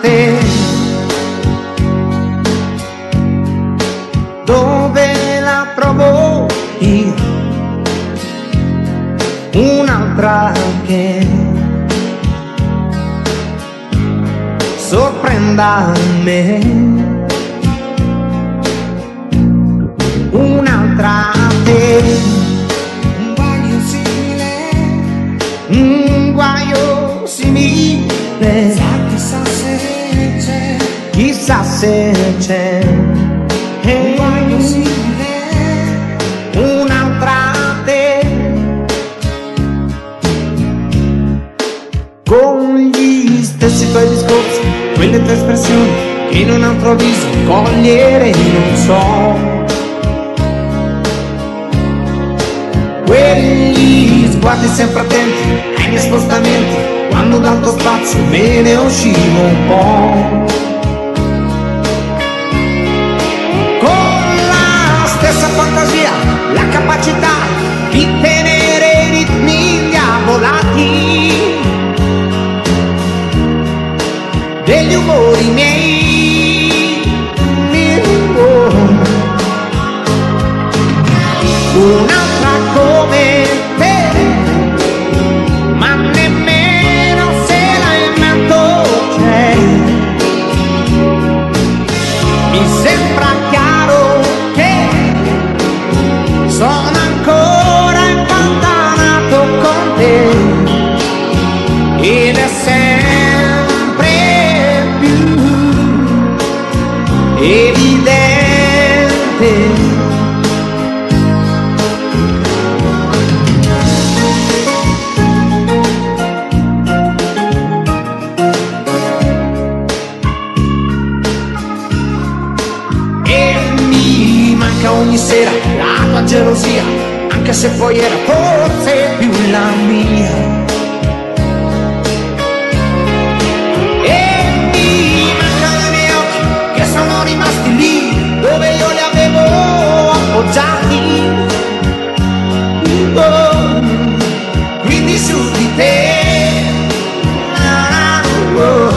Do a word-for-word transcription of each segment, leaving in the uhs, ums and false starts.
te. Dove la trovo io? Un'altra che sorprenda me, un'altra te. Un guaio simile, un guaio simile, chissà se c'è, chissà se c'è. Un guaio simile, un'altra te, con gli stessi tuoi discorsi, quelle tue espressioni che in un altro viso cogliere non so. Quegli sguardi sempre attenti ai miei spostamenti, quando dal tuo spazio me ne uscivo un po'. Con la stessa fantasia, la capacità di tenere i ritmi diavolati degli umori miei. Un'altra come te, ma nemmeno se la invento c'è. Mi sembra chiaro che sono ancora impantanato con te, ed è sempre evidente. E mi manca ogni sera la tua gelosia, anche se poi era forse più la mia. Sono rimasti lì dove io li avevo appoggiati, oh, quindi su di te, ah, oh.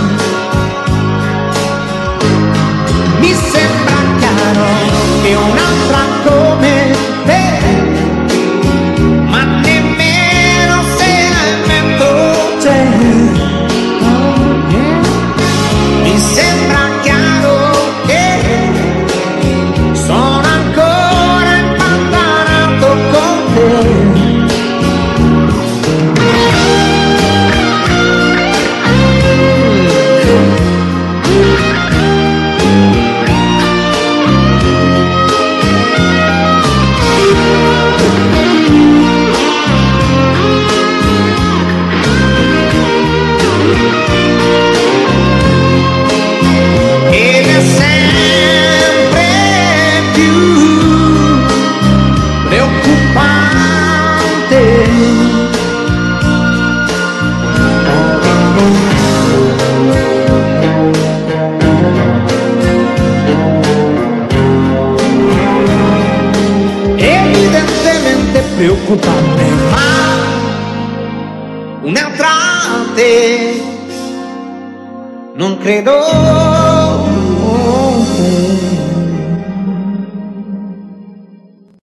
Mi sembra chiaro che un'altra come te, ma nemmeno se la invento c'è. Oh, yeah. Mi sembra preoccupante, ma un'altra te non credo